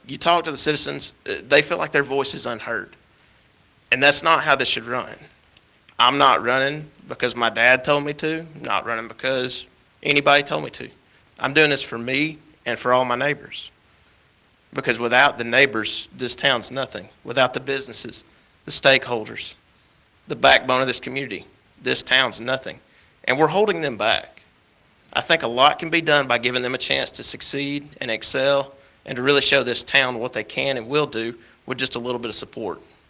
you talk to the citizens, they feel like their voice is unheard. And that's not how this should run. I'm not running because my dad told me to. I'm not running because anybody told me to. I'm doing this for me and for all my neighbors. Because without the neighbors, this town's nothing. Without the businesses, the stakeholders, the backbone of this community, this town's nothing. And we're holding them back. I think a lot can be done by giving them a chance to succeed and excel and to really show this town what they can and will do with just a little bit of support.